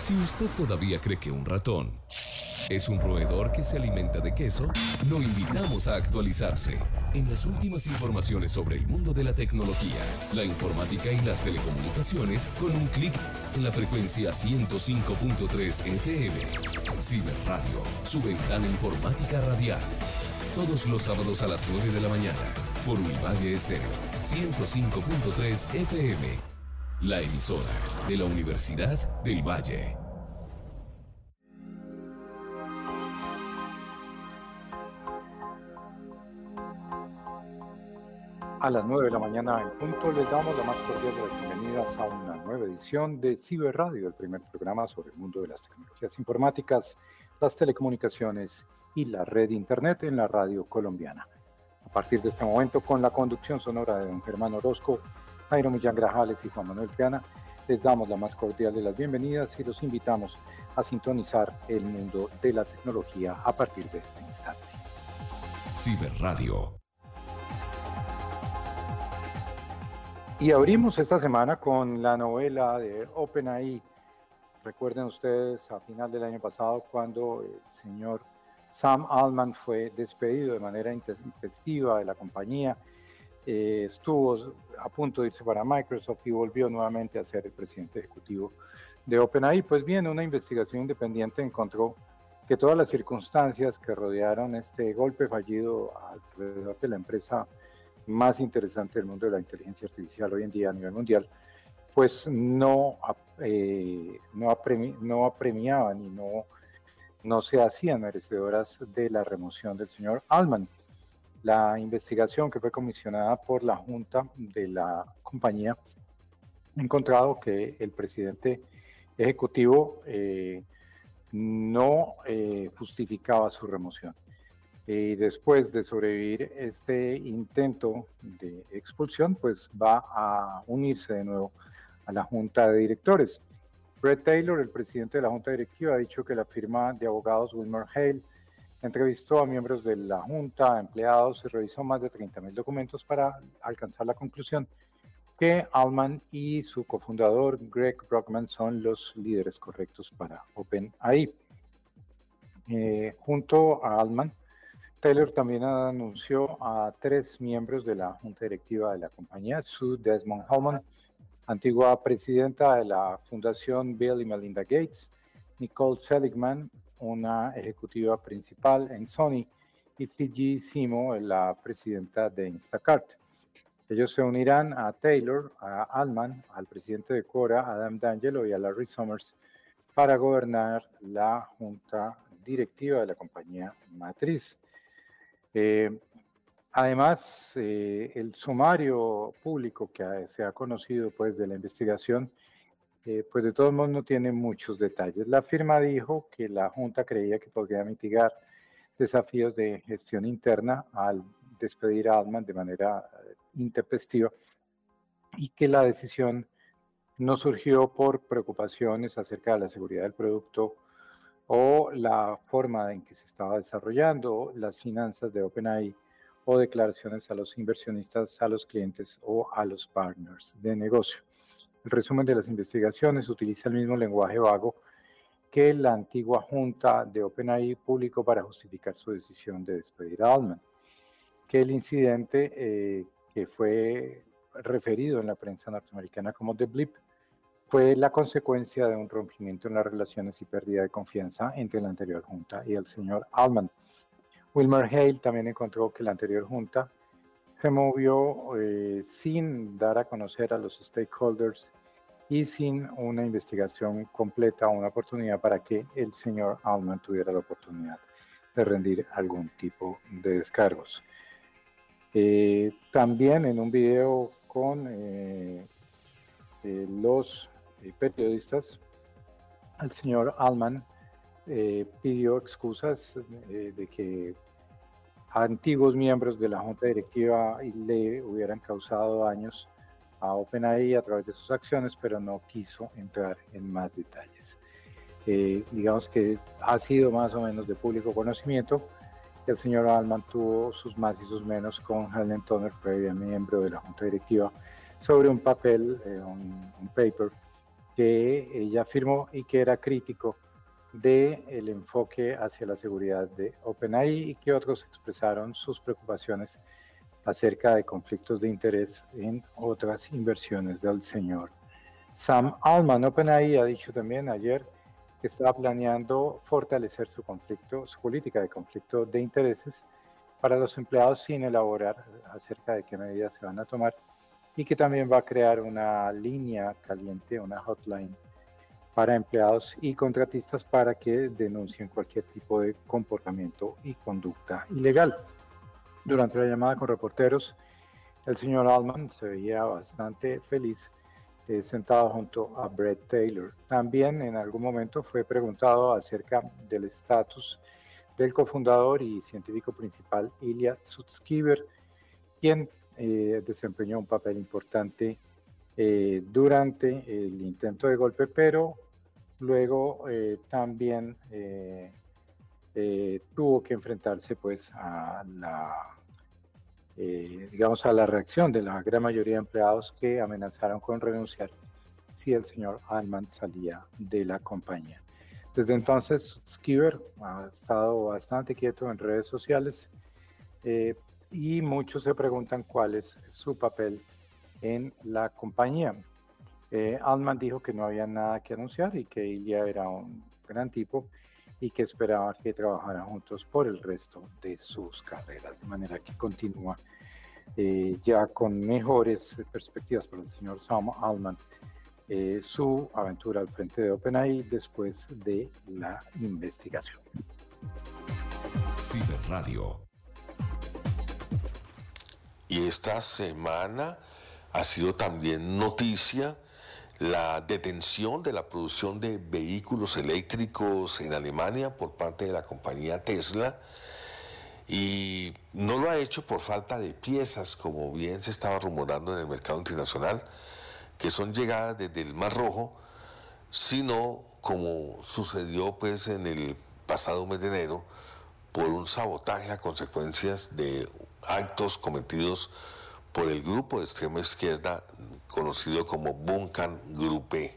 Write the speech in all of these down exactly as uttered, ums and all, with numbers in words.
Si usted todavía cree que un ratón es un roedor que se alimenta de queso, lo invitamos a actualizarse en las últimas informaciones sobre el mundo de la tecnología, la informática y las telecomunicaciones con un clic en la frecuencia ciento cinco punto tres F M. Ciberradio, su ventana informática radial. Todos los sábados a las nueve de la mañana por Univalle Estéreo ciento cinco punto tres F M. La emisora de la Universidad del Valle. A las nueve de la mañana en punto les damos la más cordial de las bienvenidas a una nueva edición de Ciberradio, el primer programa sobre el mundo de las tecnologías informáticas, las telecomunicaciones y la red internet en la radio colombiana. A partir de este momento, con la conducción sonora de don Germán Orozco, Jairo Millán Grajales y Juan Manuel Triana, les damos la más cordial de las bienvenidas y los invitamos a sintonizar el mundo de la tecnología a partir de este instante. Ciberradio. Y abrimos esta semana con la novela de OpenAI. Recuerden ustedes a final del año pasado cuando el señor Sam Altman fue despedido de manera intempestiva de la compañía. Eh, estuvo a punto de irse para Microsoft y volvió nuevamente a ser el presidente ejecutivo de OpenAI. Pues bien, una investigación independiente encontró que todas las circunstancias que rodearon este golpe fallido alrededor de la empresa más interesante del mundo de la inteligencia artificial hoy en día a nivel mundial, pues no, eh, no, apremi no apremiaban y no, no se hacían merecedoras de la remoción del señor Altman. La investigación que fue comisionada por la junta de la compañía ha encontrado que el presidente ejecutivo eh, no eh, justificaba su remoción. Y después de sobrevivir este intento de expulsión, pues va a unirse de nuevo a la junta de directores. Bret Taylor, el presidente de la junta directiva, ha dicho que la firma de abogados WilmerHale entrevistó a miembros de la junta, a empleados y revisó más de treinta mil documentos para alcanzar la conclusión que Altman y su cofundador Greg Brockman son los líderes correctos para OpenAI. Eh, junto a Altman, Taylor también anunció a tres miembros de la junta directiva de la compañía: Sue Desmond-Hellmann, antigua presidenta de la Fundación Bill y Melinda Gates; Nicole Seligman, una ejecutiva principal en Sony; y Fiji Simo, la presidenta de Instacart. Ellos se unirán a Taylor, a Altman, al presidente de Quora, Adam D'Angelo, y a Larry Summers para gobernar la junta directiva de la compañía matriz. Eh, además, eh, el sumario público que se ha conocido pues, de la investigación, eh, pues de todos modos no tiene muchos detalles. La firma dijo que la Junta creía que podría mitigar desafíos de gestión interna al despedir a Altman de manera intempestiva y que la decisión no surgió por preocupaciones acerca de la seguridad del producto o la forma en que se estaba desarrollando, las finanzas de OpenAI o declaraciones a los inversionistas, a los clientes o a los partners de negocio. El resumen de las investigaciones utiliza el mismo lenguaje vago que la antigua junta de OpenAI publicó para justificar su decisión de despedir a Altman, que el incidente eh, que fue referido en la prensa norteamericana como The Blip fue la consecuencia de un rompimiento en las relaciones y pérdida de confianza entre la anterior junta y el señor Altman. WilmerHale también encontró que la anterior junta se movió eh, sin dar a conocer a los stakeholders y sin una investigación completa o una oportunidad para que el señor Altman tuviera la oportunidad de rendir algún tipo de descargos. Eh, también en un video con eh, eh, los periodistas, el señor Altman eh, pidió excusas eh, de que antiguos miembros de la junta directiva le hubieran causado daños a OpenAI a través de sus acciones, pero no quiso entrar en más detalles. Eh, digamos que ha sido más o menos de público conocimiento que el señor Altman tuvo sus más y sus menos con Helen Toner, previa miembro de la junta directiva, sobre un papel, eh, un, un paper que ella firmó y que era crítico del enfoque hacia la seguridad de OpenAI, y que otros expresaron sus preocupaciones acerca de conflictos de interés en otras inversiones del señor Sam Altman. OpenAI ha dicho también ayer que estaba planeando fortalecer su conflicto, su política de conflicto de intereses para los empleados, sin elaborar acerca de qué medidas se van a tomar, y que también va a crear una línea caliente, una hotline para empleados y contratistas para que denuncien cualquier tipo de comportamiento y conducta ilegal. Durante la llamada con reporteros, el señor Altman se veía bastante feliz, eh, sentado junto a Bret Taylor. También en algún momento fue preguntado acerca del estatus del cofundador y científico principal Ilya Sutskever, quien eh, desempeñó un papel importante eh, durante el intento de golpe, pero luego eh, también eh, eh, tuvo que enfrentarse pues a la, eh, digamos, a la reacción de la gran mayoría de empleados, que amenazaron con renunciar si el señor Altman salía de la compañía. Desde entonces, Sutskever ha estado bastante quieto en redes sociales, eh, y muchos se preguntan cuál es su papel en la compañía. Eh, Altman dijo que no había nada que anunciar y que Ilya era un gran tipo y que esperaba que trabajaran juntos por el resto de sus carreras, de manera que continúa eh, ya con mejores perspectivas para el señor Sam Altman eh, su aventura al frente de OpenAI después de la investigación. Ciberradio. Y esta semana ha sido también noticia la detención de la producción de vehículos eléctricos en Alemania por parte de la compañía Tesla, y no lo ha hecho por falta de piezas, como bien se estaba rumorando en el mercado internacional, que son llegadas desde el Mar Rojo, sino como sucedió pues en el pasado mes de enero, por un sabotaje a consecuencias de actos cometidos por el grupo de extrema izquierda conocido como Bunkan Gruppe.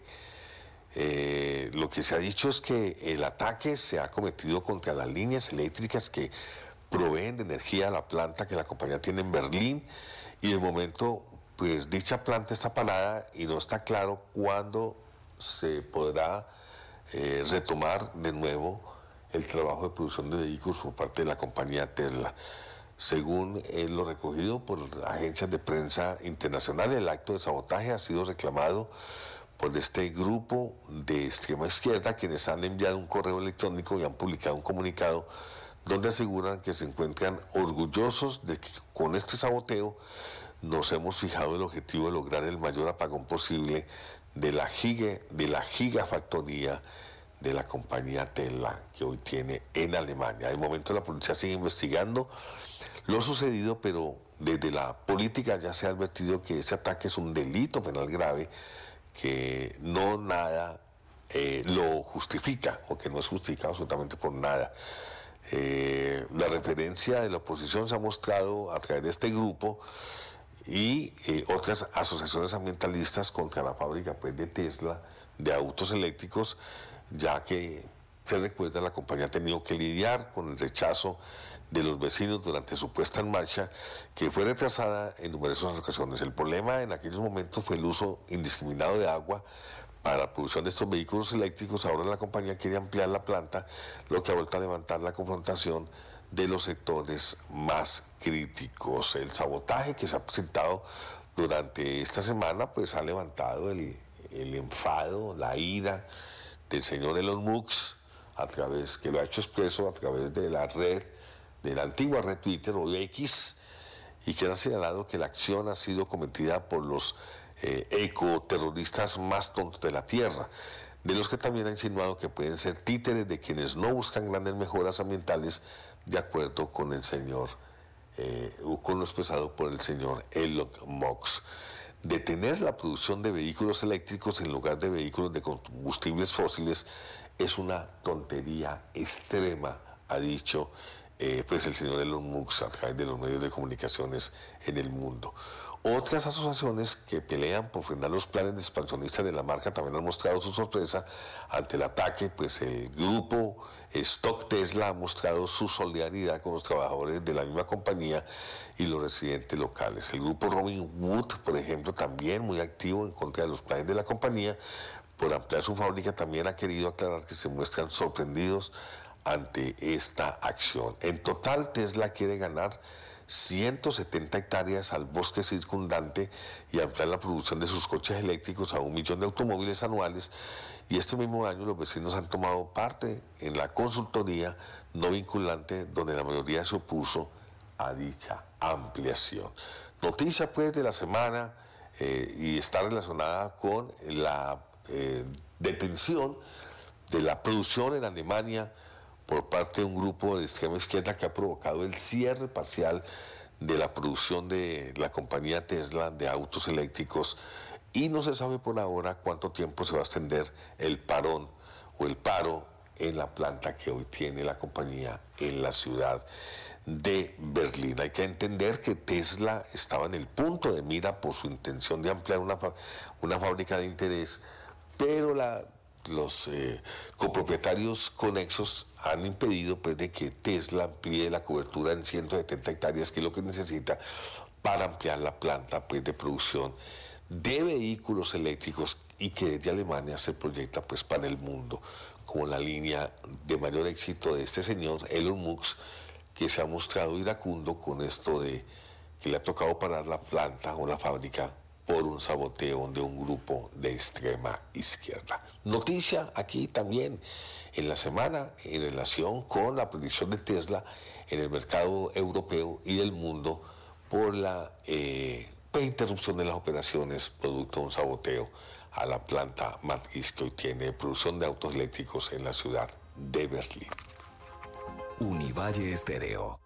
Eh, lo que se ha dicho es que el ataque se ha cometido contra las líneas eléctricas que proveen de energía a la planta que la compañía tiene en Berlín, y de momento pues dicha planta está parada y no está claro cuándo se podrá eh, retomar de nuevo el trabajo de producción de vehículos por parte de la compañía Tesla. Según eh, lo recogido por agencias de prensa internacionales, el acto de sabotaje ha sido reclamado por este grupo de extrema izquierda, quienes han enviado un correo electrónico y han publicado un comunicado donde aseguran que se encuentran orgullosos de que con este saboteo nos hemos fijado el objetivo de lograr el mayor apagón posible de la, giga, de la gigafactoría de la compañía Tesla que hoy tiene en Alemania. De momento la policía sigue investigando lo sucedido, pero desde la política ya se ha advertido que ese ataque es un delito penal grave, que no nada eh, lo justifica, o que no es justificado absolutamente por nada. Eh, la referencia de la oposición se ha mostrado a través de este grupo y eh, otras asociaciones ambientalistas contra la fábrica pues, de Tesla de autos eléctricos, ya que se recuerda la compañía ha tenido que lidiar con el rechazo de los vecinos durante su puesta en marcha, que fue retrasada en numerosas ocasiones. El problema en aquellos momentos fue el uso indiscriminado de agua para la producción de estos vehículos eléctricos. Ahora la compañía quiere ampliar la planta, lo que ha vuelto a levantar la confrontación de los sectores más críticos. El sabotaje que se ha presentado durante esta semana pues ha levantado el, el enfado, la ira del señor Elon Musk, a través, que lo ha hecho expreso a través de la red, de la antigua red Twitter o X, y que ha señalado que la acción ha sido cometida por los eh, ecoterroristas más tontos de la Tierra, de los que también ha insinuado que pueden ser títeres de quienes no buscan grandes mejoras ambientales, de acuerdo con el señor, eh, con lo expresado por el señor Elon Musk. Detener la producción de vehículos eléctricos en lugar de vehículos de combustibles fósiles es una tontería extrema, ha dicho eh, pues el señor Elon Musk a través de los medios de comunicaciones en el mundo. Otras asociaciones que pelean por frenar los planes expansionistas de la marca también han mostrado su sorpresa ante el ataque, pues el grupo Stock Tesla ha mostrado su solidaridad con los trabajadores de la misma compañía y los residentes locales. El grupo Robinhood, por ejemplo, también muy activo en contra de los planes de la compañía, por ampliar su fábrica, también ha querido aclarar que se muestran sorprendidos ante esta acción. En total, Tesla quiere ganar ciento setenta hectáreas al bosque circundante y ampliar la producción de sus coches eléctricos a un millón de automóviles anuales, y este mismo año los vecinos han tomado parte en la consultoría no vinculante donde la mayoría se opuso a dicha ampliación. Noticia pues de la semana eh, y está relacionada con la eh, detención de la producción en Alemania por parte de un grupo de extrema izquierda que ha provocado el cierre parcial de la producción de la compañía Tesla de autos eléctricos, y no se sabe por ahora cuánto tiempo se va a extender el parón o el paro en la planta que hoy tiene la compañía en la ciudad de Berlín. Hay que entender que Tesla estaba en el punto de mira por su intención de ampliar una, una fábrica de interés, pero la los eh, copropietarios conexos han impedido pues, de que Tesla amplíe la cobertura en ciento setenta hectáreas, que es lo que necesita para ampliar la planta pues, de producción de vehículos eléctricos, y que desde Alemania se proyecta pues, para el mundo como la línea de mayor éxito de este señor Elon Musk, que se ha mostrado iracundo con esto de que le ha tocado parar la planta o la fábrica por un saboteo de un grupo de extrema izquierda. Noticia aquí también en la semana en relación con la predicción de Tesla en el mercado europeo y del mundo por la eh, pues, interrupción de las operaciones producto de un saboteo a la planta matriz que hoy tiene producción de autos eléctricos en la ciudad de Berlín. Univalle Estéreo.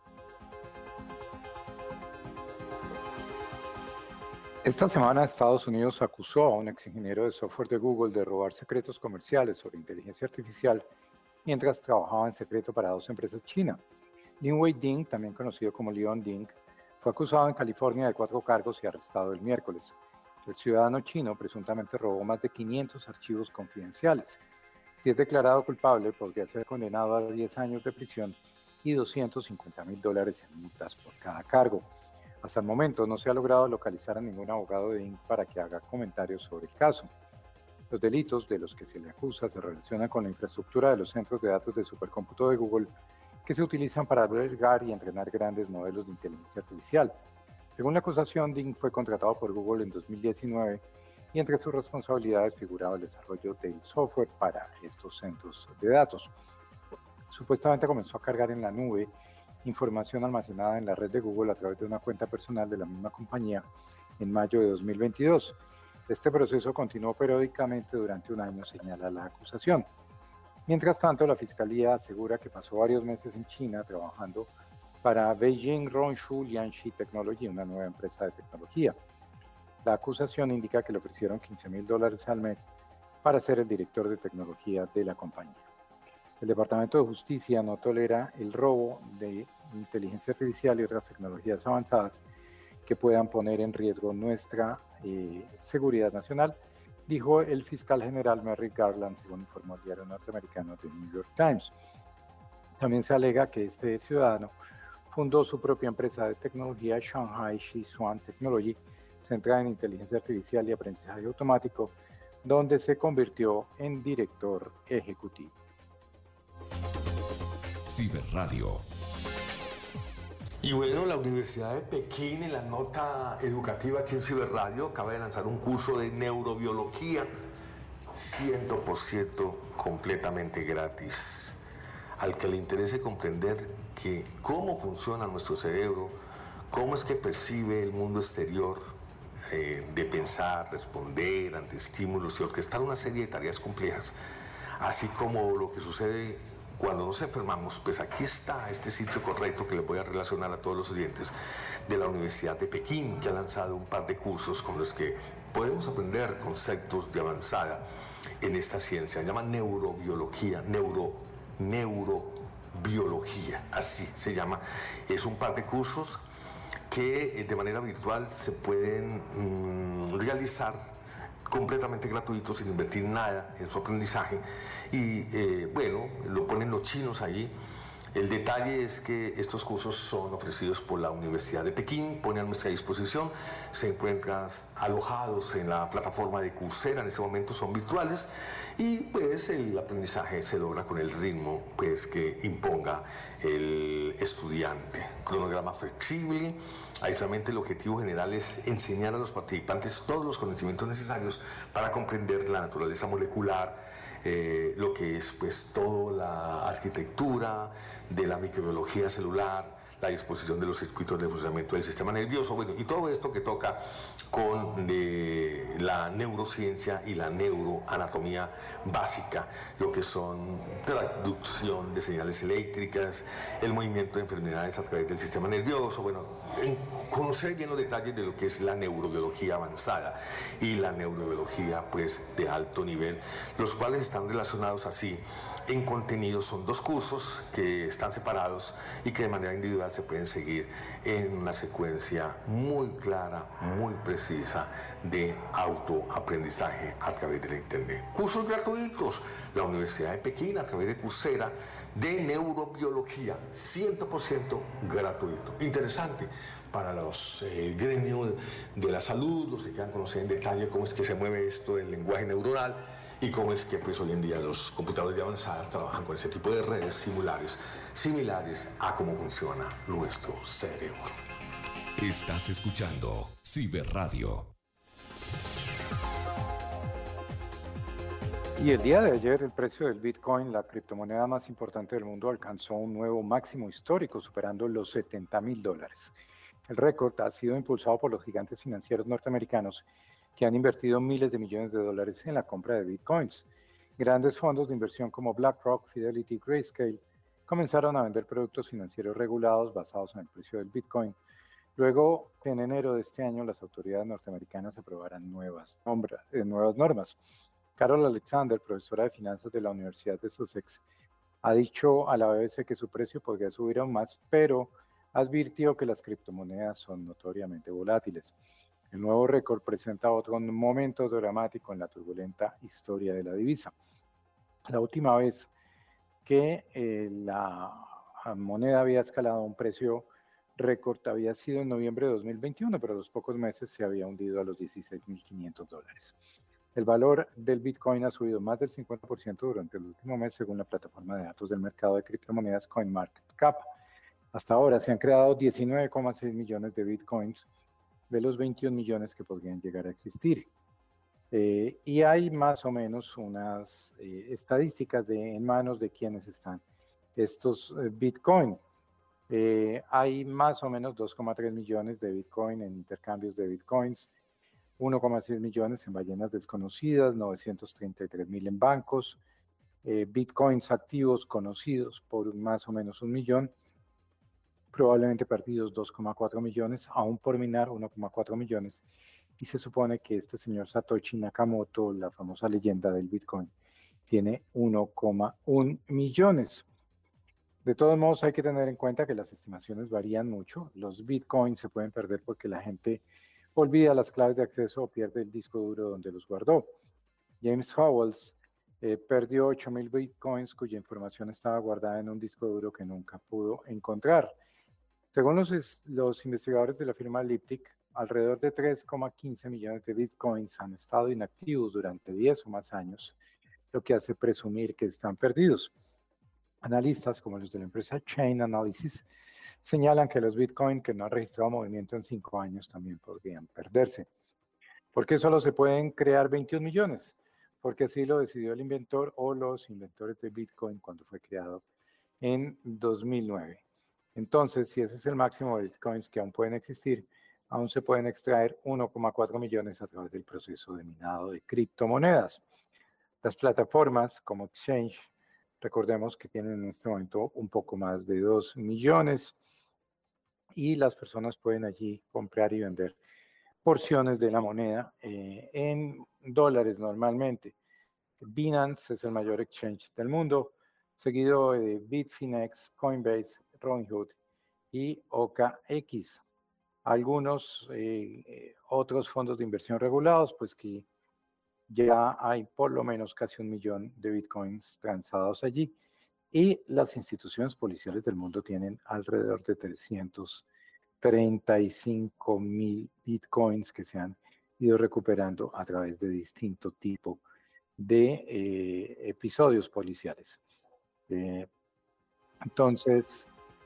Esta semana Estados Unidos acusó a un exingeniero de software de Google de robar secretos comerciales sobre inteligencia artificial mientras trabajaba en secreto para dos empresas chinas. Linwei Ding, también conocido como Leon Ding, fue acusado en California de cuatro cargos y arrestado el miércoles. El ciudadano chino presuntamente robó más de quinientos archivos confidenciales. Si es declarado culpable, podría ser condenado a diez años de prisión y doscientos cincuenta mil dólares en multas por cada cargo. Hasta el momento no se ha logrado localizar a ningún abogado de Ding para que haga comentarios sobre el caso. Los delitos de los que se le acusa se relacionan con la infraestructura de los centros de datos de supercómputo de Google que se utilizan para albergar y entrenar grandes modelos de inteligencia artificial. Según la acusación, Ding fue contratado por Google en dos mil diecinueve y entre sus responsabilidades figuraba el desarrollo del software para estos centros de datos. Supuestamente comenzó a cargar en la nube información almacenada en la red de Google a través de una cuenta personal de la misma compañía en mayo de dos mil veintidós. Este proceso continuó periódicamente durante un año, señala la acusación. Mientras tanto, la Fiscalía asegura que pasó varios meses en China trabajando para Beijing Rongshu Lianxi Technology, una nueva empresa de tecnología. La acusación indica que le ofrecieron quince mil dólares al mes para ser el director de tecnología de la compañía. El Departamento de Justicia no tolera el robo de inteligencia artificial y otras tecnologías avanzadas que puedan poner en riesgo nuestra eh, seguridad nacional, dijo el fiscal general Merrick Garland, según informó el diario norteamericano The New York Times. También se alega que este ciudadano fundó su propia empresa de tecnología, Shanghai Shisuan Technology, centrada en inteligencia artificial y aprendizaje automático, donde se convirtió en director ejecutivo. Ciberradio. Y bueno, la Universidad de Pekín, en la nota educativa aquí en Ciberradio, acaba de lanzar un curso de neurobiología cien por ciento completamente gratis. Al que le interese comprender que cómo funciona nuestro cerebro, cómo es que percibe el mundo exterior, eh, de pensar, responder ante estímulos y orquestar una serie de tareas complejas, así como lo que sucede cuando nos enfermamos, pues aquí está este sitio correcto que les voy a relacionar a todos los oyentes de la Universidad de Pekín, que ha lanzado un par de cursos con los que podemos aprender conceptos de avanzada en esta ciencia. Se llama neurobiología, neuro, neurobiología, así se llama. Es un par de cursos que eh, de manera virtual se pueden mm, realizar completamente gratuitos sin invertir nada en su aprendizaje y eh, bueno, lo ponen los chinos ahí. El detalle es que estos cursos son ofrecidos por la Universidad de Pekín, pone a nuestra disposición, se encuentran alojados en la plataforma de Coursera, en este momento son virtuales y pues el aprendizaje se logra con el ritmo pues, que imponga el estudiante. Cronograma flexible, adicionalmente el objetivo general es enseñar a los participantes todos los conocimientos necesarios para comprender la naturaleza molecular, Eh, lo que es pues toda la arquitectura de la microbiología celular, la disposición de los circuitos de funcionamiento del sistema nervioso, bueno, y todo esto que toca con de, la neurociencia y la neuroanatomía básica, lo que son traducción de señales eléctricas, el movimiento de enfermedades a través del sistema nervioso, bueno, en conocer bien los detalles de lo que es la neurobiología avanzada y la neurobiología pues de alto nivel, los cuales están relacionados así en contenido. Son dos cursos que están separados y que de manera individual se pueden seguir en una secuencia muy clara, muy precisa de autoaprendizaje a través de la internet. Cursos gratuitos, la Universidad de Pekín a través de Coursera de neurobiología, cien por ciento gratuito. Interesante para los eh, gremios de la salud, los que quieran conocer en detalle cómo es que se mueve esto del lenguaje neuronal y cómo es que pues, hoy en día los computadores de avanzada trabajan con ese tipo de redes similares, similares a cómo funciona nuestro cerebro. Estás escuchando Ciberradio. Y el día de ayer el precio del Bitcoin, la criptomoneda más importante del mundo, alcanzó un nuevo máximo histórico, superando los setenta mil dólares. El récord ha sido impulsado por los gigantes financieros norteamericanos que han invertido miles de millones de dólares en la compra de bitcoins. Grandes fondos de inversión como BlackRock, Fidelity y Grayscale comenzaron a vender productos financieros regulados basados en el precio del bitcoin, luego que en enero de este año las autoridades norteamericanas aprobaran nuevas, nombra, eh, nuevas normas. Carol Alexander, profesora de finanzas de la Universidad de Sussex, ha dicho a la B B C que su precio podría subir aún más, pero advirtió que las criptomonedas son notoriamente volátiles. El nuevo récord presenta otro momento dramático en la turbulenta historia de la divisa. La última vez que eh, la moneda había escalado a un precio récord había sido en noviembre de dos mil veintiuno, pero a los pocos meses se había hundido a los dieciséis mil quinientos dólares. El valor del Bitcoin ha subido más del cincuenta por ciento durante el último mes, según la plataforma de datos del mercado de criptomonedas CoinMarketCap. Hasta ahora se han creado diecinueve coma seis millones de Bitcoins de los veintiún millones que podrían llegar a existir. Eh, y hay más o menos unas eh, estadísticas de, en manos de quienes están estos eh, Bitcoin. Eh, hay más o menos dos coma tres millones de Bitcoin en intercambios de Bitcoins, uno coma seis millones en ballenas desconocidas, novecientos treinta y tres mil en bancos, eh, Bitcoins activos conocidos por más o menos un millón, probablemente perdidos dos coma cuatro millones, aún por minar uno coma cuatro millones, y se supone que este señor Satoshi Nakamoto, la famosa leyenda del Bitcoin, tiene uno coma uno millones. De todos modos, hay que tener en cuenta que las estimaciones varían mucho. Los Bitcoins se pueden perder porque la gente olvida las claves de acceso o pierde el disco duro donde los guardó. James Howells eh, perdió ocho mil Bitcoins cuya información estaba guardada en un disco duro que nunca pudo encontrar. Según los, los investigadores de la firma Elliptic, alrededor de tres coma quince millones de Bitcoins han estado inactivos durante diez o más años, lo que hace presumir que están perdidos. Analistas como los de la empresa Chain Analysis señalan que los Bitcoin que no han registrado movimiento en cinco años también podrían perderse. ¿Por qué solo se pueden crear veintiún millones? Porque así lo decidió el inventor o los inventores de Bitcoin cuando fue creado en dos mil nueve. Entonces, si ese es el máximo de Bitcoins que aún pueden existir, aún se pueden extraer uno coma cuatro millones a través del proceso de minado de criptomonedas. Las plataformas como Exchange, recordemos que tienen en este momento un poco más de dos millones y las personas pueden allí comprar y vender porciones de la moneda eh, en dólares normalmente. Binance es el mayor exchange del mundo, seguido de Bitfinex, Coinbase, Robinhood y O K X. Algunos eh, eh, otros fondos de inversión regulados, pues que ya hay por lo menos casi un millón de bitcoins transados allí, y las instituciones policiales del mundo tienen alrededor de trescientos treinta y cinco mil bitcoins que se han ido recuperando a través de distinto tipo de eh, episodios policiales. Eh, entonces,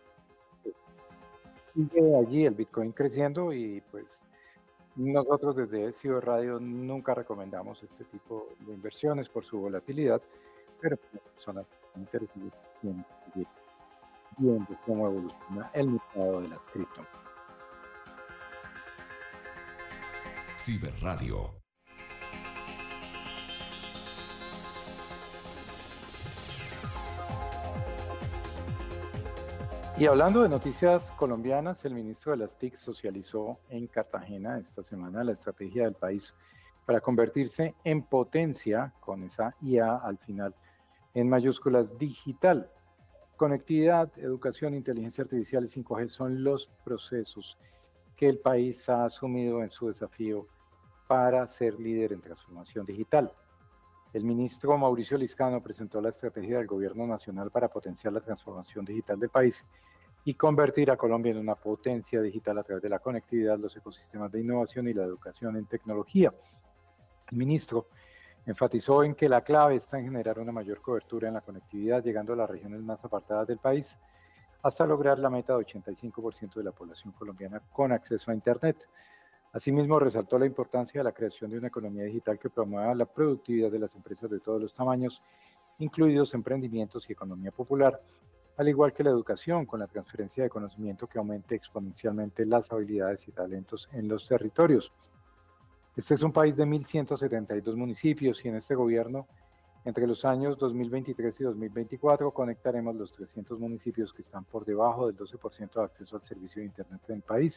sigue allí el bitcoin creciendo y pues nosotros desde Ciber Radio nunca recomendamos este tipo de inversiones por su volatilidad, pero para personas interesadas tienen que seguir viendo cómo evoluciona el mercado de las criptomonedas. Ciber Radio. Y hablando de noticias colombianas, el ministro de las T I C socializó en Cartagena esta semana la estrategia del país para convertirse en potencia, con esa I A al final, en mayúsculas digital. Conectividad, educación, inteligencia artificial y cinco G son los procesos que el país ha asumido en su desafío para ser líder en transformación digital. El ministro Mauricio Liscano presentó la estrategia del Gobierno Nacional para potenciar la transformación digital del país y convertir a Colombia en una potencia digital a través de la conectividad, los ecosistemas de innovación y la educación en tecnología. El ministro enfatizó en que la clave está en generar una mayor cobertura en la conectividad, llegando a las regiones más apartadas del país, hasta lograr la meta de ochenta y cinco por ciento de la población colombiana con acceso a Internet. Asimismo, resaltó la importancia de la creación de una economía digital que promueva la productividad de las empresas de todos los tamaños, incluidos emprendimientos y economía popular, al igual que la educación, con la transferencia de conocimiento que aumente exponencialmente las habilidades y talentos en los territorios. Este es un país de mil ciento setenta y dos municipios y en este gobierno, entre los años dos mil veintitrés y dos mil veinticuatro, conectaremos los trescientos municipios que están por debajo del doce por ciento de acceso al servicio de Internet en el país.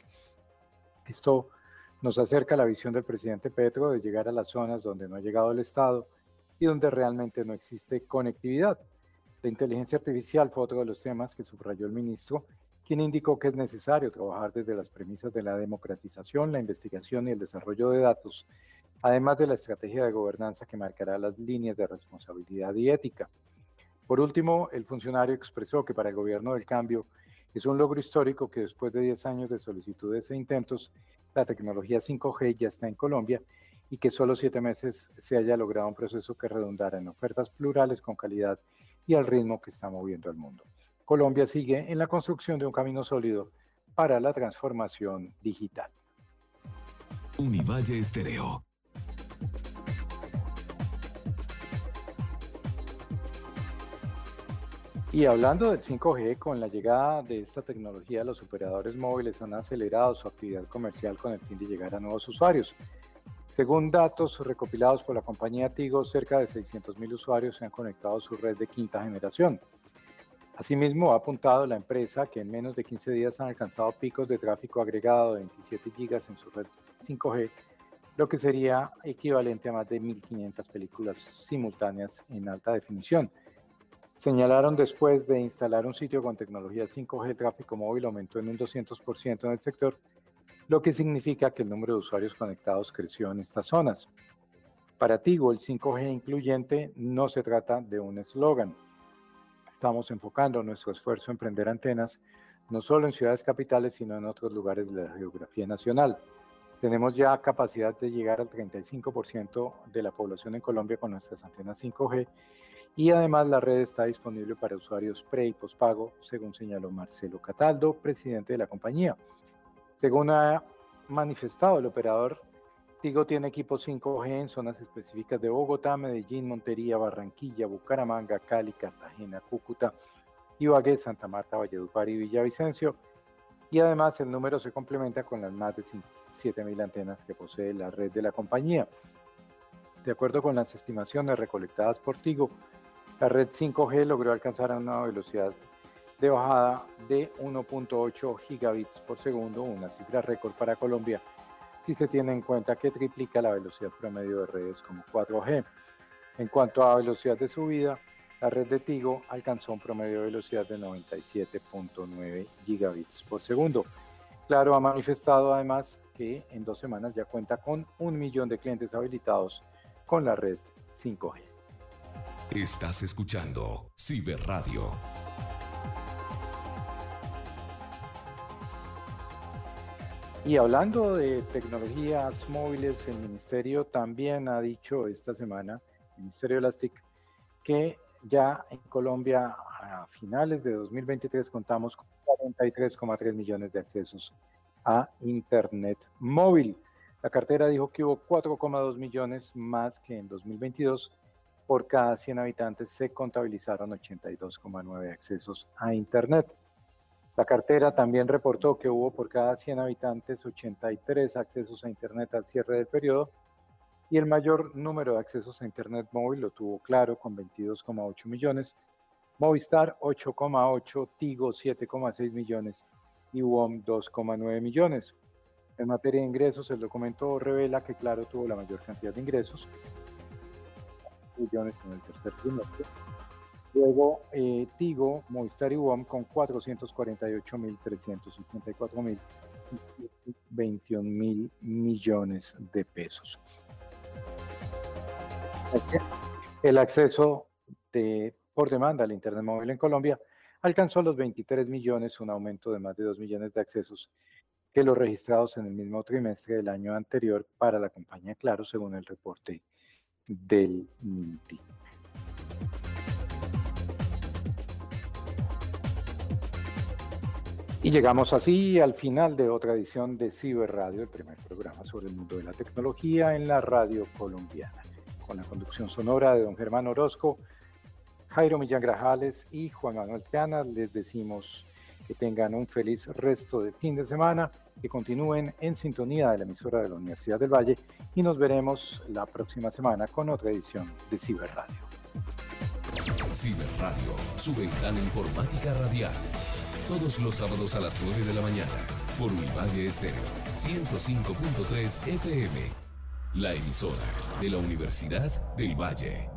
Esto nos acerca a la visión del presidente Petro de llegar a las zonas donde no ha llegado el Estado y donde realmente no existe conectividad. La inteligencia artificial fue otro de los temas que subrayó el ministro, quien indicó que es necesario trabajar desde las premisas de la democratización, la investigación y el desarrollo de datos, además de la estrategia de gobernanza que marcará las líneas de responsabilidad y ética. Por último, el funcionario expresó que para el gobierno del cambio es un logro histórico que después de diez años de solicitudes e intentos, la tecnología cinco G ya está en Colombia y que solo siete meses se haya logrado un proceso que redundara en ofertas plurales con calidad y al ritmo que está moviendo al mundo. Colombia sigue en la construcción de un camino sólido para la transformación digital. Univalle Estéreo. Y hablando del cinco G, con la llegada de esta tecnología, los operadores móviles han acelerado su actividad comercial con el fin de llegar a nuevos usuarios. Según datos recopilados por la compañía Tigo, cerca de seiscientos mil usuarios se han conectado a su red de quinta generación. Asimismo, ha apuntado la empresa que en menos de quince días han alcanzado picos de tráfico agregado de veintisiete gigas en su red cinco G, lo que sería equivalente a más de mil quinientas películas simultáneas en alta definición. Señalaron después de instalar un sitio con tecnología cinco G, el tráfico móvil aumentó en un doscientos por ciento en el sector, lo que significa que el número de usuarios conectados creció en estas zonas. Para Tigo, el cinco G incluyente no se trata de un eslogan. Estamos enfocando nuestro esfuerzo en prender antenas no solo en ciudades capitales, sino en otros lugares de la geografía nacional. Tenemos ya capacidad de llegar al treinta y cinco por ciento de la población en Colombia con nuestras antenas cinco G y además la red está disponible para usuarios pre y pospago, según señaló Marcelo Cataldo, presidente de la compañía. Según ha manifestado el operador, Tigo tiene equipos cinco G en zonas específicas de Bogotá, Medellín, Montería, Barranquilla, Bucaramanga, Cali, Cartagena, Cúcuta, Ibagué, Santa Marta, Valledupar y Villavicencio. Y además el número se complementa con las más de siete mil antenas que posee la red de la compañía. De acuerdo con las estimaciones recolectadas por Tigo, la red cinco G logró alcanzar una velocidad de bajada de uno punto ocho gigabits por segundo, una cifra récord para Colombia, si se tiene en cuenta que triplica la velocidad promedio de redes como cuatro G. En cuanto a velocidad de subida, la red de Tigo alcanzó un promedio de velocidad de noventa y siete punto nueve gigabits por segundo. Claro ha manifestado además que en dos semanas ya cuenta con un millón de clientes habilitados con la red cinco G. Estás escuchando Ciberradio. Y hablando de tecnologías móviles, el Ministerio también ha dicho esta semana, el Ministerio de las T I C, que ya en Colombia a finales de dos mil veintitrés contamos con cuarenta y tres coma tres millones de accesos a Internet móvil. La cartera dijo que hubo cuatro coma dos millones más que en dos mil veintidós. Por cada cien habitantes se contabilizaron ochenta y dos coma nueve accesos a Internet. La cartera también reportó que hubo por cada cien habitantes ochenta y tres accesos a Internet al cierre del periodo, y el mayor número de accesos a Internet móvil lo tuvo Claro con veintidós coma ocho millones, Movistar ocho coma ocho, Tigo siete coma seis millones y U O M dos coma nueve millones. En materia de ingresos, el documento revela que Claro tuvo la mayor cantidad de ingresos, millones en el tercer trimestre. Luego eh, Tigo, Movistar y U O M con cuatrocientos cuarenta y ocho mil, trescientos ochenta y cuatro mil y veintiún mil millones de pesos. El acceso de, por demanda al Internet móvil en Colombia alcanzó los veintitrés millones, un aumento de más de dos millones de accesos que los registrados en el mismo trimestre del año anterior para la compañía Claro, según el reporte del MINTIC. Y llegamos así al final de otra edición de Ciberradio, el primer programa sobre el mundo de la tecnología en la radio colombiana, con la conducción sonora de don Germán Orozco, Jairo Millán Grajales y Juan Manuel Triana. Les decimos que tengan un feliz resto de fin de semana, que continúen en sintonía de la emisora de la Universidad del Valle y nos veremos la próxima semana con otra edición de Ciberradio. Ciberradio, su ventana informática radial. Todos los sábados a las nueve de la mañana por Univalle Estéreo ciento cinco punto tres F M, la emisora de la Universidad del Valle.